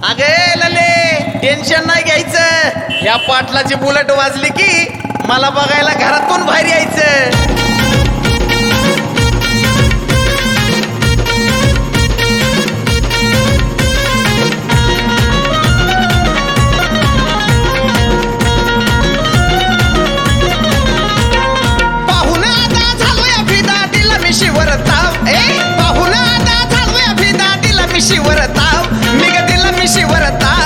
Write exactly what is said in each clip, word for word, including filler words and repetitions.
अगे लले टेन्शन नाही घ्यायचं, या पाटलाची बुलेट वाजली की मला बघायला घरातून बाहेर यायचं. पाहुण आता झालोय फिदा दिला मी शिवर ताव, ए पाहुण आता झालोय फिदा दिला मी शिवर ताव, मी ग दिला मी शिवर ताव.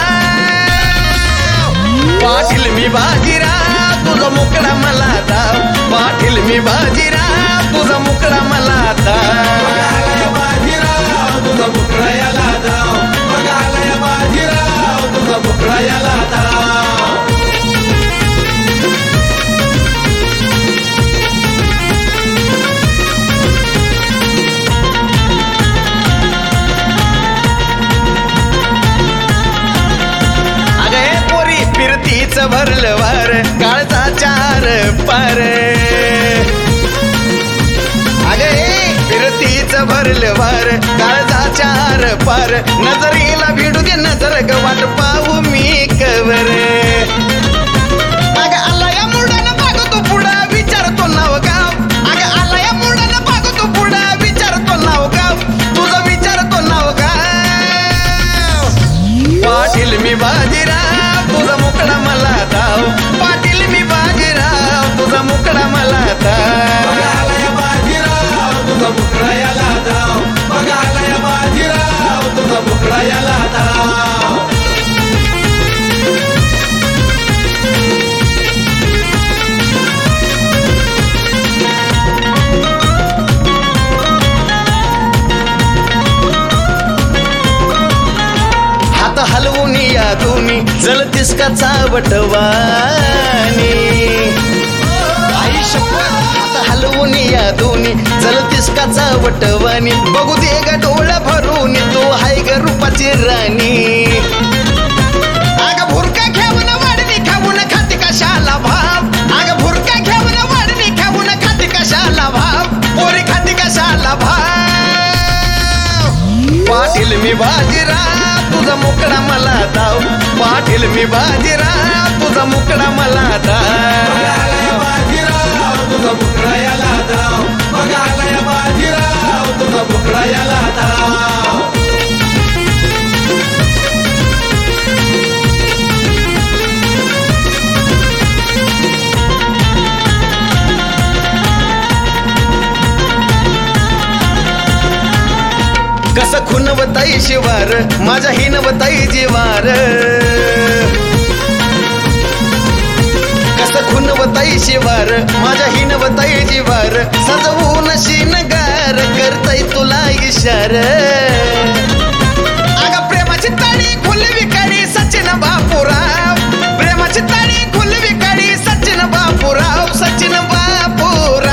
पाटील मी बाजीराव तुझा मुकडा मला दाव, पाटील मी बाजीराव तुझा मुकडा मला दाव. बाजीराव तुझा मुकडा याला दाव, बघालय बाजीराव तुझा मुकडा याला दाव. फिरतीच भरलं वार काळचा चार पार, अगे फिरतीच भरलं वार काळचा चार पार, नजरेला भिडू दे नजर ग वाट पाहू मी कवर. अग आला या मुडानं बघतो पुढा विचारतो नाव गाव, अग आला या मुडानं बघतो पुढा विचारतो नाव गाव, तुझं विचारतो नाव गाव. पाटील मी बाजीराव तुझा मुकडा मला दाव, पाटील मी बाजीराव तुझा मुकडा मला दाव. बघालय बाजीराव तुझा मुकडा याला दाव, बघालय बाजीराव तुझा मुकडा याला दाव. हात हलवून या दोन्ही जळतीस का चावटवानी, आई शपथ हात हलवून या दोन्ही जळतीस का चावटवानी, बघू दे ग डोळा भरून तू हाय ग रूपाची राणी. अग भुरका घेऊन वाढणी खाऊन खाते कशाला भाव, अग भुरका घेऊन वाढणी खाऊन खाते कशाला भाव, पोरी खाते कशाला भाव. पाटील मी बाजीराव तुझा मुकडा मला दाव, पाटील मी बाजीराव तुझा मुकडा मला दाव. बाजीराव तुझा मुकडा याला दाव, बघालय बाजीराव तुझा मुकडा याला दाव. कसं खुनवताई शिवार माझ्या हिनवताई जीवार, कसं खुनवताई शिवार माझ्या हिनवताई जीवार, सजवून शिनगार करताय तुला इशार. अग प्रेमाची ताळी खुलवी काढी सचिन बापूराव, प्रेमाची ताळी खुलवी काढी सचिन बापूराव, सचिन बापूराव.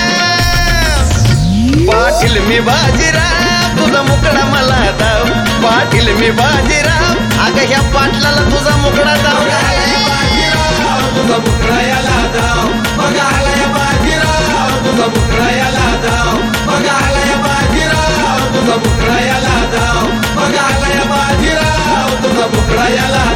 पाटील मी बाजीराव तुझा मुकडा मला दाव, पाटील मी बाजीराव, अग ह्या पाटलाला तुझा मुकडा दाव. बाजीराव तुझा मुकडा याला दाव, बघालय बाजीराव तुझा मुकडा याला दाव, बघालय बाजीराव तुझा मुकडा याला दाव, बघालय बाजीराव तुझा मुकडा याला